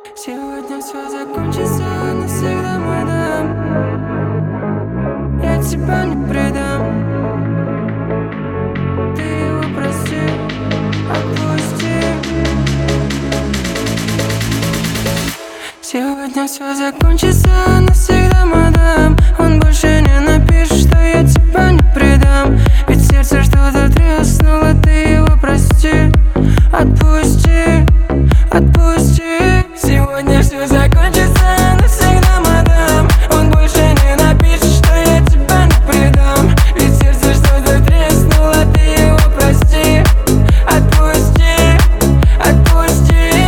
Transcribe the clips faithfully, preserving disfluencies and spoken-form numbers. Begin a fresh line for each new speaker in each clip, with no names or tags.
Сегодня все закончится навсегда, мадам. Я тебя не предам. Ты его прости, отпусти. Сегодня все закончится навсегда, мадам. Он больше не напишет, что я тебя не предам. Ведь сердце что-то треснуло, ты его прости, отпусти, отпусти. Сегодня все закончится навсегда, мадам. Он больше не напишет, что я тебя не предам. Ведь сердце что-то треснуло, ты его прости, отпусти, отпусти.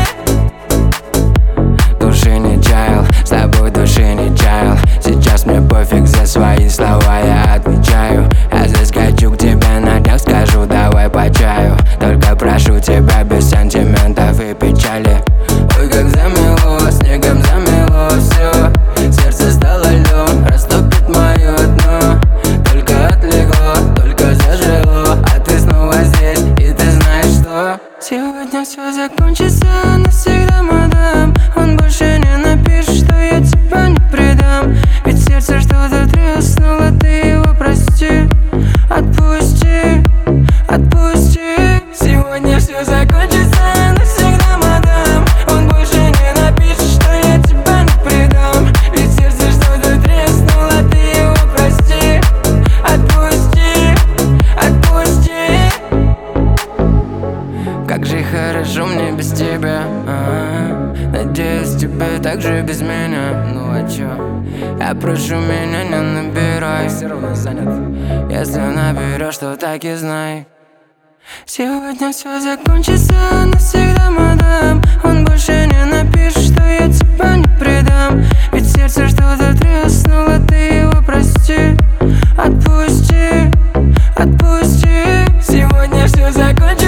Души не чаял, с тобой души не чаял. Сейчас мне пофиг, за свои слова я отвечаю. Я заскочу к тебе на днях, скажу давай по чаю. Только прошу тебя без сантиментов и печали. Ой, как замело, снегом замело все. Сердце стало льдом, растопит мое дно. Только отлегло, только зажило. А ты снова здесь, и ты знаешь что.
Сегодня все закончится навсегда, мадам. Он больше не напишет, что я тебя не предам. Ведь сердце что-то треснуло, ты его прости, отпусти, отпусти. Сегодня все закончится навсегда, мадам. Он больше не напишет, что я тебя не предам. Ведь сердце что-то треснуло, ты его прости, отпусти, отпусти.
Как же хорошо мне без тебя, а-а. Надеюсь, тебе так же без меня. Ну а чё? Я прошу, меня не набирай. Все равно занят. Если наберешь, то так и знай.
Сегодня все закончится навсегда, мадам. Он больше не напишет, что я тебя не предам. Ведь сердце что-то треснуло, ты его прости, отпусти, отпусти. Сегодня все закончится.